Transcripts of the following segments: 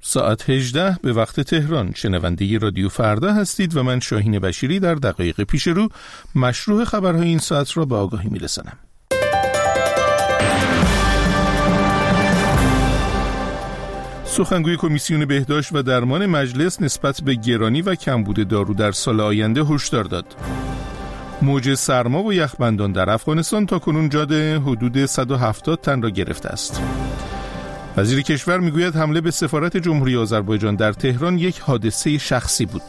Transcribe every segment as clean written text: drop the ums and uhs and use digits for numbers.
ساعت 18 به وقت تهران. شنونده رادیو فردا هستید و من شاهین بشیری در دقایق پیش رو مشروع خبرهای این ساعت را به آگاهی میرسانم. سخنگوی کمیسیون بهداشت و درمان مجلس نسبت به گرانی و کمبود دارو در سال آینده هشدار داد. موج سرما و یخبندان در افغانستان تاکنون جان حدود 170 تن را گرفته است. وزیر کشور میگوید حمله به سفارت جمهوری آذربایجان در تهران یک حادثه شخصی بود.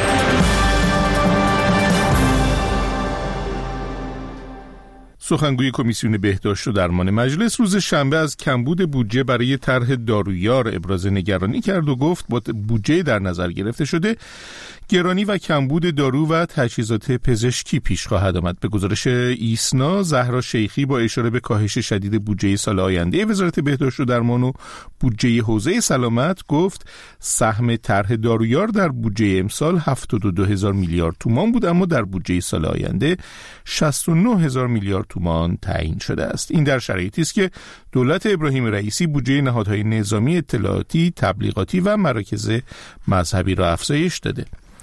سخنگوی کمیسیون بهداشت و درمان مجلس روز شنبه از کمبود بودجه برای طرح دارویار ابراز نگرانی کرد و گفت با بودجه در نظر گرفته شده گرانی و کمبود دارو و تجهیزات پزشکی پیش خواهد آمد. به گزارش ایسنا، زهرا شیخی با اشاره به کاهش شدید بودجه سال آینده وزارت بهداشت و درمان و بودجه حوزه سلامت گفت سهم طرح دارویار در بودجه امسال 72,000 میلیارد تومان بود، اما در بودجه سال آینده 69,000 میلیارد تومان تعیین شده است. این در شرایطی است که دولت ابراهیم رئیسی بودجه نهادهای نظامی، اطلاعاتی، تبلیغاتی و مراکز مذهبی را افزایش داده.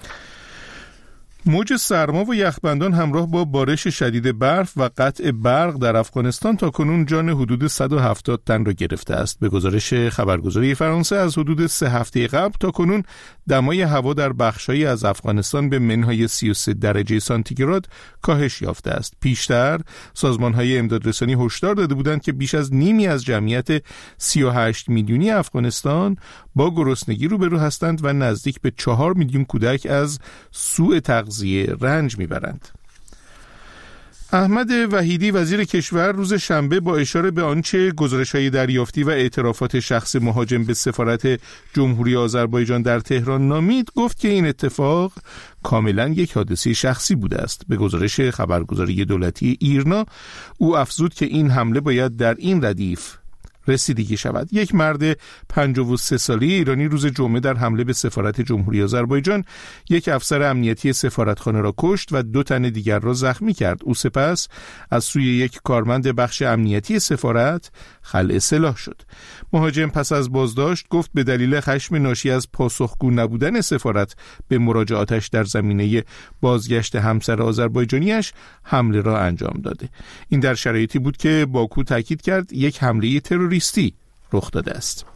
موج سرما و یخبندان همراه با بارش شدید برف و قطع برق در افغانستان تاکنون جان حدود 170 تن را گرفته است. به گزارش خبرگزاری فرانسه از حدود 3 هفته قبل تاکنون دمای هوا در بخش‌هایی از افغانستان به منهای 33 درجه سانتیگراد کاهش یافته است. پیشتر سازمان‌های امدادرسانی هشدار داده بودند که بیش از نیمی از جمعیت 38 میلیونی افغانستان با گرسنگی روبرو هستند و نزدیک به 4 میلیون کودک از سوء تغذیه رنج میبرند. احمد وحیدی وزیر کشور روز شنبه با اشاره به آنچه گزارش‌های دریافتی و اعترافات شخص مهاجم به سفارت جمهوری آذربایجان در تهران نامید، گفت که این اتفاق کاملا یک حادثه شخصی بوده است. به گزارش خبرگزاری دولتی ایرنا او افزود که این حمله باید در این ردیف رسیدگی شود. یک مرد 53 ساله ایرانی روز جمعه در حمله به سفارت جمهوری آذربایجان یک افسر امنیتی سفارتخانه را کشت و 2 تن دیگر را زخمی کرد. او سپس از سوی یک کارمند بخش امنیتی سفارت خلع سلاح شد. مهاجم پس از بازداشت گفت به دلیل خشم ناشی از پاسخگو نبودن سفارت به مراجعاتش در زمینه بازگشت همسر آذربایجانیش حمله را انجام داده. این در شرایطی بود که باکو تاکید کرد یک حمله تروریستی رخ داده است.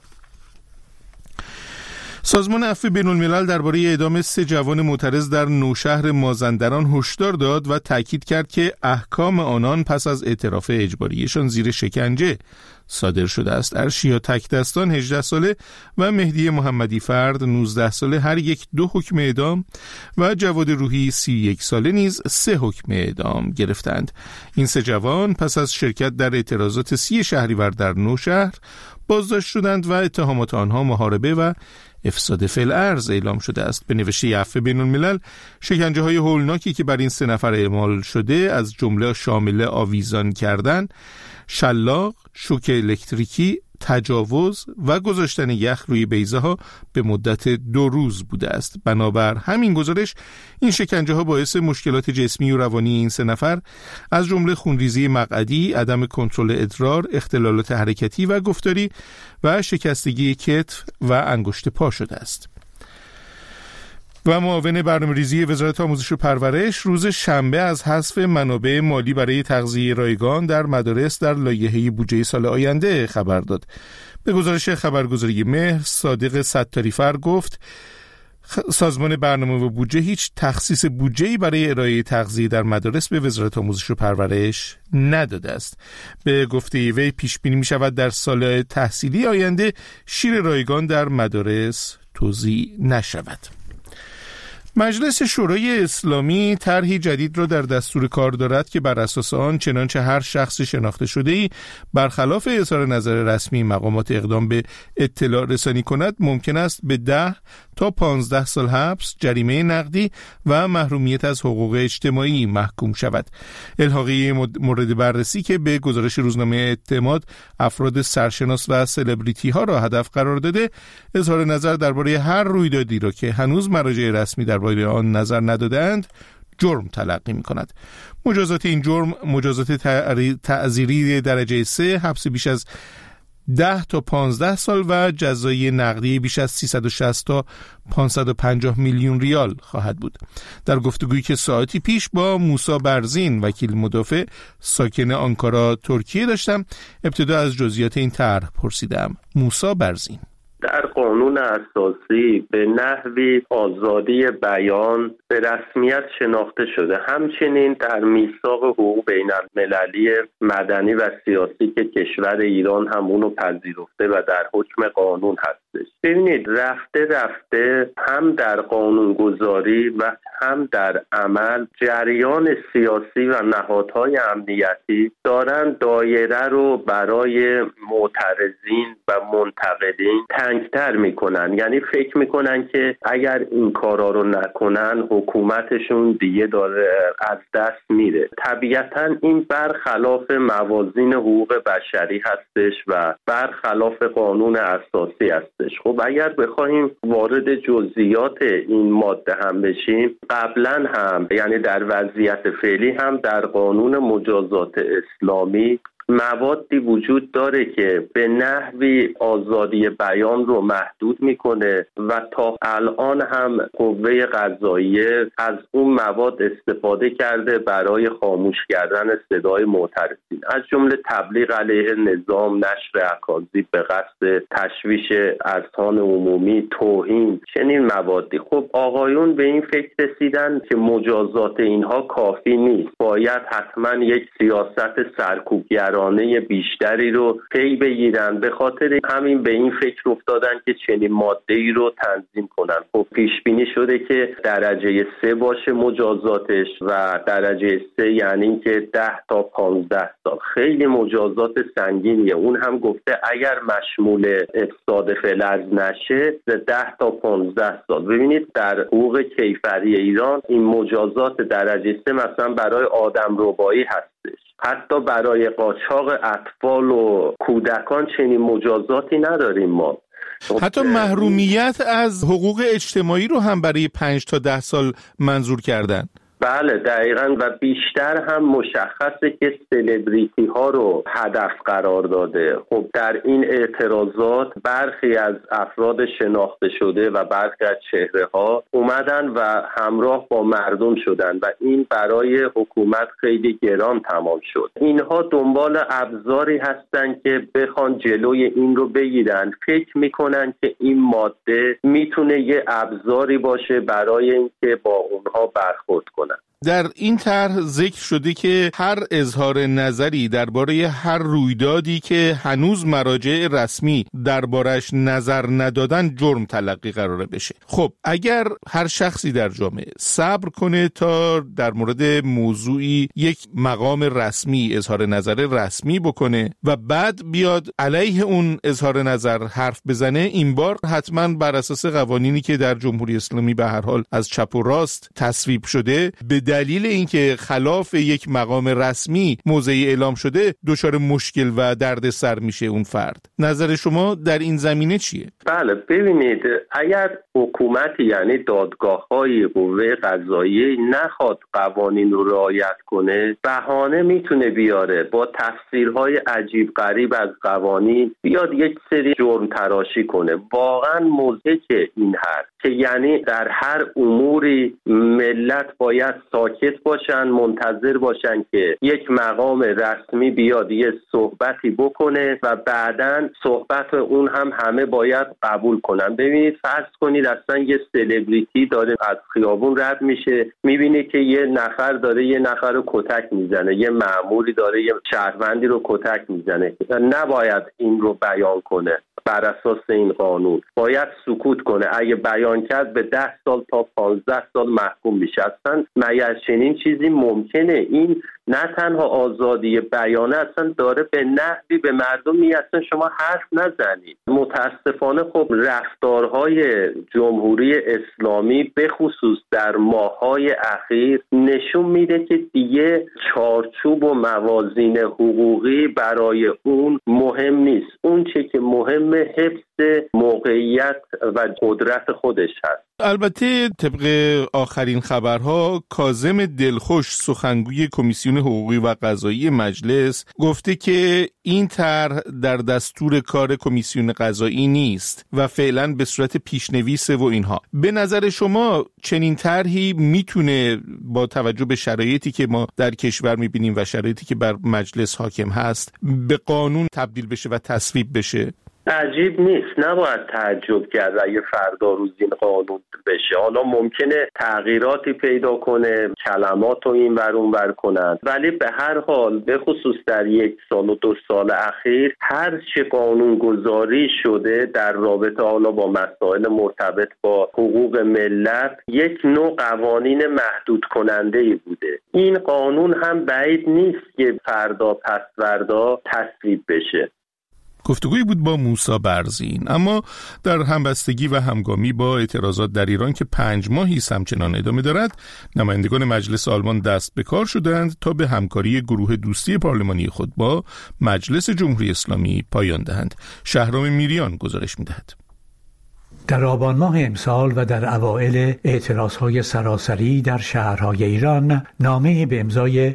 سازمان عفو بین‌الملل درباره اعدام 3 جوان معترض در نوشهر مازندران هشدار داد و تاکید کرد که احکام آنان پس از اعتراف اجباریشان زیر شکنجه صادر شده است. ارشیا تکدستان 18 ساله و مهدی محمدی فرد 19 ساله هر یک 2 حکم اعدام و جواد روحی 31 ساله نیز 3 حکم اعدام گرفتند. این 3 جوان پس از شرکت در اعتراضات 30 شهریور در نوشهر بازداشت شدند و اتهامات آنها محاربه و افساد فی‌الارض اعلام شده است. به نوشته عفو بین‌الملل شکنجه‌های هولناکی که بر این 3 نفر اعمال شده از جمله شامل آویزان کردن، شلاق، شوک الکتریکی، تجاوز و گذاشتن یخ روی بیضه ها به مدت 2 روز بوده است. بنابر همین گزارش این شکنجه ها باعث مشکلات جسمی و روانی این 3 نفر از جمله خونریزی مقعدی، عدم کنترل ادرار، اختلالات حرکتی و گفتاری و شکستگی کتف و انگشت پا شده است. و معاون برنامه‌ریزی وزارت آموزش و پرورش روز شنبه از حذف منابع مالی برای تغذیه رایگان در مدارس در لایحه بودجه سال آینده خبر داد. به گزارش خبرگزاری مهر، صادق ستاری‌فر گفت سازمان برنامه و بودجه هیچ تخصیص بودجه‌ای برای ارائه تغذیه در مدارس به وزارت آموزش و پرورش نداده است. به گفته وی پیش بینی می‌شود در سال تحصیلی آینده شیر رایگان در مدارس توزیع نشود. مجلس شورای اسلامی طرحی جدید را در دستور کار دارد که بر اساس آن چنانچه هر شخص شناخته شده‌ای برخلاف اظهار نظر رسمی مقامات اقدام به اطلاع رسانی کند ممکن است به 10 تا 15 سال حبس، جریمه نقدی و محرومیت از حقوق اجتماعی محکوم شود. الحاقیه مورد بررسی که به گزارش روزنامه اعتماد افراد سرشناس و سلبریتی ها را هدف قرار داده، اظهار نظر درباره هر رویدادی را که هنوز مراجع رسمی درباره آن نظر ندادند جرم تلقی می کند. مجازات این جرم مجازات تعزیری درجه 3، حبس بیش از 10 تا 15 سال و جزای نقدی بیش از 360 تا 550 میلیون ریال خواهد بود. در گفتگویی که ساعتی پیش با موسی برزین وکیل مدافع ساکن آنکارا ترکیه داشتم، ابتدا از جزئیات این طرح پرسیدم. موسی برزین: در قانون اساسی به نحوی آزادی بیان به رسمیت شناخته شده. همچنین در میثاق حقوق بین المللی مدنی و سیاسی که کشور ایران هم اونو پذیرفته و در حکم قانون هستش. ببینید رفته هم در قانونگذاری و هم در عمل جریان سیاسی و نهادهای امنیتی دارن دایره رو برای معترضین و منتقدین تنگتر میکنن. یعنی فکر میکنن که اگر این کارا رو نکنن حکومتشون دیگه داره از دست میره. طبیعتا این برخلاف موازین حقوق بشری هستش و برخلاف قانون اساسی هستش. خب اگر بخوایم وارد جزئیات این ماده هم بشیم، قبلا هم یعنی در وضعیت فعلی هم در قانون مجازات اسلامی موادی وجود داره که به نحوی آزادی بیان رو محدود میکنه و تا الان هم قوه قضاییه از اون مواد استفاده کرده برای خاموش کردن صدای معترضین، از جمله تبلیغ علیه نظام، نشر اکاذیب به قصد تشویش اذهان عمومی، توهین، چنین موادی. خب آقایون به این فکر رسیدن که مجازات اینها کافی نیست، باید حتما یک سیاست سرکوبگرانه بیشتری رو پی بگیرن. به خاطر همین به این فکر افتادن که چنین ماده‌ای رو تنظیم کنن. خب پیش بینی شده که درجه 3 باشه مجازاتش و درجه 3 یعنی که 10 تا 15 سال. خیلی مجازات سنگینیه. اون هم گفته اگر مشمول افساد فلز نشه 10 تا 15 سال. ببینید در حقوق کیفری ایران این مجازات درجه 3 مثلا برای آدمربایی هستش. حتی برای قاچاق اطفال و کودکان چنین مجازاتی نداریم ما. حتی محرومیت از حقوق اجتماعی رو هم برای 5 تا 10 سال منظور کردن. بله دقیقاً و بیشتر هم مشخصه که سلبریتی ها رو هدف قرار داده. خب در این اعتراضات برخی از افراد شناخته شده و برخی از چهره ها اومدن و همراه با مردم شدن و این برای حکومت خیلی گران تمام شد. اینها دنبال ابزاری هستن که بخوان جلوی این رو بگیرن. فکر میکنن که این ماده میتونه یه ابزاری باشه برای اینکه با اونها برخورد کنن. در این طرح ذکر شده که هر اظهار نظری درباره هر رویدادی که هنوز مراجع رسمی دربارش نظر ندادن جرم تلقی قراره بشه. خب اگر هر شخصی در جامعه صبر کنه تا در مورد موضوعی یک مقام رسمی اظهار نظر رسمی بکنه و بعد بیاد علیه اون اظهار نظر حرف بزنه، این بار حتما بر اساس قوانینی که در جمهوری اسلامی به هر حال از چپ و راست تصویب شده، به دلیل اینکه خلاف یک مقام رسمی موضعی اعلام شده دچار مشکل و دردسر میشه اون فرد. نظر شما در این زمینه چیه؟ بله ببینید، اگر حکومتی یعنی دادگاه‌های قوه قضاییه نخواد قوانین رو رعایت کنه، بهانه میتونه بیاره با تفسیرهای عجیب غریب از قوانین بیاد یک سری جرم تراشی کنه. واقعا مضحک این هست که یعنی در هر اموری ملت باید ساکت باشن، منتظر باشن که یک مقام رسمی بیاد یه صحبتی بکنه و بعداً صحبت اون هم همه باید قبول کنن. ببینید فرض کنید اصلا یه سلبریتی داره از خیابون رد میشه، میبینه که یه نفر داره یه نفر رو کتک میزنه، یه مأموری داره یه شهروندی رو کتک میزنه، نباید این رو بیان کنه. بر اساس این قانون باید سکوت کنه. اگه بیان کرد به 10 سال تا 15 سال محکوم میشه. اصلا مگر چنین چیزی ممکنه؟ این نه تنها آزادی بیانه، اصلا داره به نحوی به مردم میگه اصلا شما حرف نزنید. متاسفانه خب رفتارهای جمهوری اسلامی به خصوص در ماه‌های اخیر نشون میده که دیگه چارچوب و موازین حقوقی برای اون مهم نیست. اون چه که مهم حفظ موقعیت و قدرت خودش هست. البته طبق آخرین خبرها کاظم دلخوش، سخنگوی کمیسیون حقوقی و قضایی مجلس گفته که این طرح در دستور کار کمیسیون قضایی نیست و فعلا به صورت پیشنویسه و اینها. به نظر شما چنین طرحی میتونه با توجه به شرایطی که ما در کشور میبینیم و شرایطی که بر مجلس حاکم هست به قانون تبدیل بشه و تصویب بشه؟ عجیب نیست، نباید تعجب کرد اگه فردا روز این قانون بشه. حالا ممکنه تغییراتی پیدا کنه، کلمات رو این ور اون ور کنن، ولی به هر حال به خصوص در 1 سال و 2 سال اخیر هر چه قانون گذاری شده در رابطه حالا با مسائل مرتبط با حقوق ملت یک نوع قوانین محدود کننده‌ای بوده. این قانون هم بعید نیست که فردا پس فردا تصویب بشه. گفتگویی بود با موسی برزین. اما در همبستگی و همگامی با اعتراضات در ایران که 5 ماهی همچنان ادامه دارد، نمایندگان مجلس آلمان دست به کار شدند تا به همکاری گروه دوستی پارلمانی خود با مجلس جمهوری اسلامی پایان دهند. شهرام میریان گزارش می‌دهد. در آبان ماه امسال و در اوائل اعتراضهای سراسری در شهرهای ایران، نامه‌ای به امضای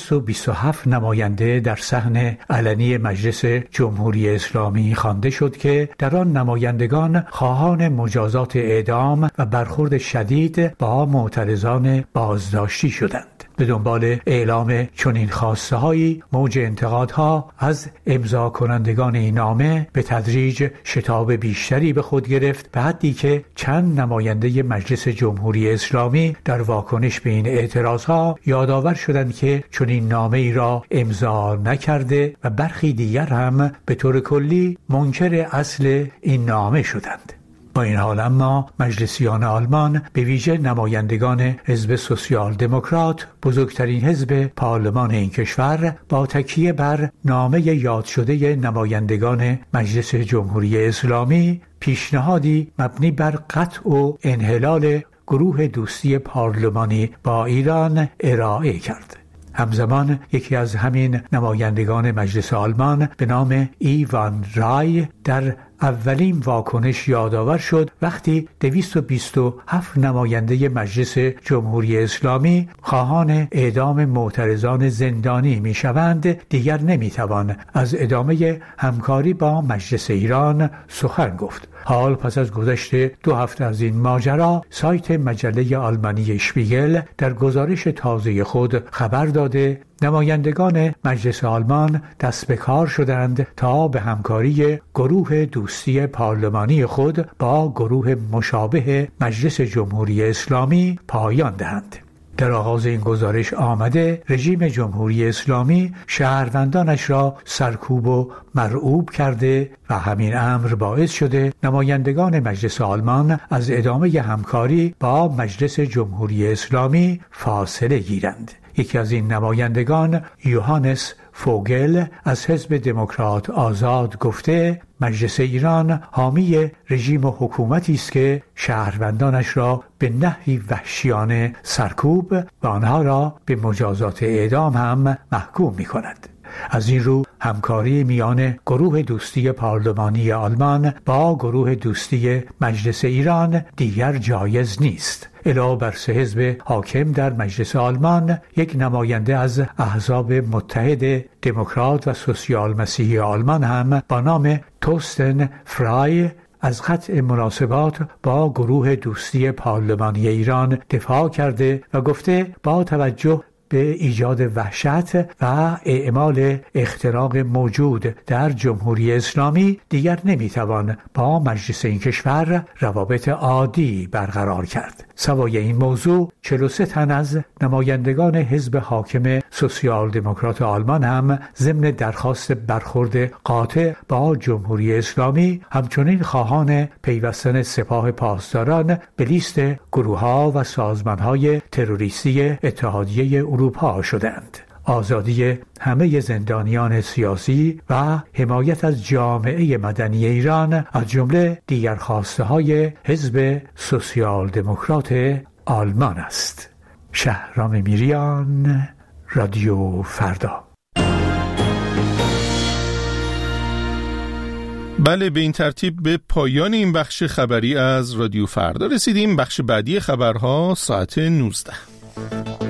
227 نماینده در صحن علنی مجلس جمهوری اسلامی خوانده شد که در آن نمایندگان خواهان مجازات اعدام و برخورد شدید با معترضان بازداشتی شدند. به دنبال اعلام چنین خواسته‌هایی موج انتقادها از امضا کنندگان این نامه به تدریج شتاب بیشتری به خود گرفت، به حدی که چند نماینده مجلس جمهوری اسلامی در واکنش به این اعتراضها یادآور شدند که چنین نامه‌ای را امضا نکرده و برخی دیگر هم به طور کلی منکر اصل این نامه شدند. با این حال اما مجلسیان آلمان، به ویژه نمایندگان حزب سوسیال دموکرات، بزرگترین حزب پارلمان این کشور، با تکیه بر نامه یاد شده نمایندگان مجلس جمهوری اسلامی پیشنهادی مبنی بر قطع و انحلال گروه دوستی پارلمانی با ایران ارائه کرد. همزمان یکی از همین نمایندگان مجلس آلمان به نام ایوان رای در اولین واکنش یادآور شد وقتی 227 نماینده مجلس جمهوری اسلامی خواهان اعدام معترضان زندانی میشوند، دیگر نمیتوان از ادامه همکاری با مجلس ایران سخن گفت. حال پس از گذشت 2 هفته از این ماجرا، سایت مجله آلمانی شپیگل در گزارش تازه خود خبر داده نمایندگان مجلس آلمان دست به کار شدند تا به همکاری گروه دوستی پارلمانی خود با گروه مشابه مجلس جمهوری اسلامی پایان دهند. در آغاز این گزارش آمده رژیم جمهوری اسلامی شهروندانش را سرکوب و مرعوب کرده و همین امر باعث شده نمایندگان مجلس آلمان از ادامه همکاری با مجلس جمهوری اسلامی فاصله گیرند. یکی از این نمایندگان، یوهانس فوگل از حزب دموکرات آزاد، گفته مجلس ایران حامی رژیم و حکومتی است که شهروندانش را به نحوی وحشیانه سرکوب و آنها را به مجازات اعدام هم محکوم می کند. از این رو همکاری میان گروه دوستی پارلمانی آلمان با گروه دوستی مجلس ایران دیگر جایز نیست. علاوه بر 3 حزب حاکم در مجلس آلمان، یک نماینده از احزاب متحد دموکرات و سوسیال مسیحی آلمان هم با نام توستن فرای از قطع مناسبات با گروه دوستی پارلمانی ایران دفاع کرده و گفته با توجه به ایجاد وحشت و اعمال اختراق موجود در جمهوری اسلامی دیگر نمیتوان با مجلس این کشور روابط عادی برقرار کرد. سوای این موضوع 43 تن از نمایندگان حزب حاکم سوسیال دموکرات آلمان هم ضمن درخواست برخورد قاطع با جمهوری اسلامی همچنین خواهان پیوستن سپاه پاسداران به لیست گروه‌ها و سازمان‌های تروریستی اتحادیه اروپا شدند. آزادی همه زندانیان سیاسی و حمایت از جامعه مدنی ایران از جمله دیگر خواسته‌های حزب سوسیال دموکرات آلمان است. شهرام میریان، رادیو فردا. بله، به این ترتیب به پایان این بخش خبری از رادیو فردا رسیدیم. بخش بعدی خبرها ساعت 19.